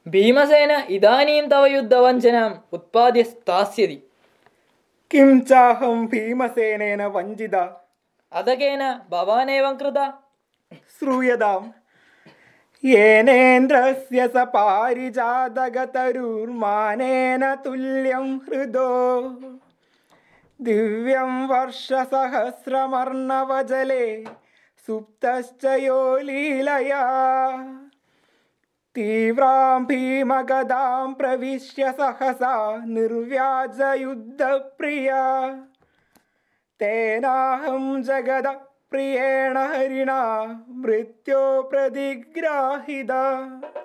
ഭീമസേന ഇദാനീം തവ യുദ്ധവഞ്ചനാം ഉത്പാദ്യ സ്ഥാസ്യതി. Kim ചാഹം ഭീമസേനേന വഞ്ചിത അധകേന ഭവാനേവം കൃത. ശ്രൂയതാം യേനേന്ദ്രസ്യ സ പാരിജാതകതരുർമാനേന തുല്യം ഹൃദോ ദിവ്യം വർഷസഹസ്രമർണവജലേ സുപ്തശ്ച യോ ലീലയാ തീവ്രാം ഭീമഗദാം പ്രവിശ്യ സഹസാ നിർവ്യാജയുദ്ധപ്രിയാ തേനാഹം ജഗദ പ്രിയേണ ഹരിണ മൃത്യോ പ്രതിഗ്രാഹിത.